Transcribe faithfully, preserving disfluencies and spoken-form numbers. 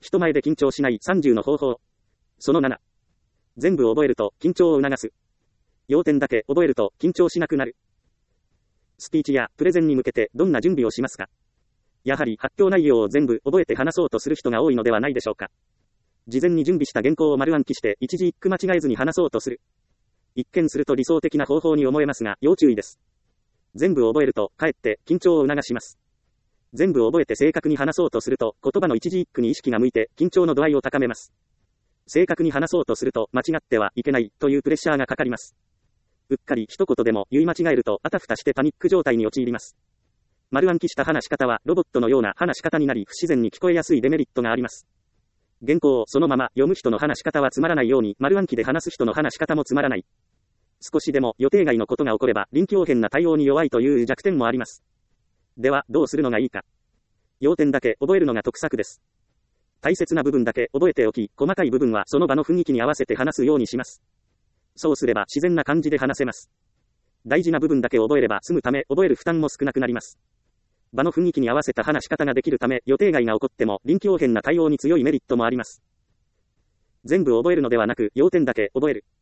人前で緊張しないさんじゅうの方法。そのなな。全部覚えると緊張を促す。要点だけ覚えると緊張しなくなる。スピーチやプレゼンに向けてどんな準備をしますか？やはり発表内容を全部覚えて話そうとする人が多いのではないでしょうか。事前に準備した原稿を丸暗記して一字一句間違えずに話そうとする。一見すると理想的な方法に思えますが要注意です。全部覚えるとかえって緊張を促します。全部覚えて正確に話そうとすると言葉の一字一句に意識が向いて緊張の度合いを高めます。正確に話そうとすると間違ってはいけないというプレッシャーがかかります。うっかり一言でも言い間違えるとあたふたしてパニック状態に陥ります。丸暗記した話し方はロボットのような話し方になり不自然に聞こえやすいデメリットがあります。原稿をそのまま読む人の話し方はつまらないように丸暗記で話す人の話し方もつまらない。少しでも予定外のことが起これば臨機応変な対応に弱いという弱点もあります。ではどうするのがいいか。要点だけ覚えるのが得策です。大切な部分だけ覚えておき、細かい部分はその場の雰囲気に合わせて話すようにします。そうすれば自然な感じで話せます。大事な部分だけ覚えれば済むため覚える負担も少なくなります。場の雰囲気に合わせた話し方ができるため予定外が起こっても臨機応変な対応に強いメリットもあります。全部覚えるのではなく要点だけ覚える。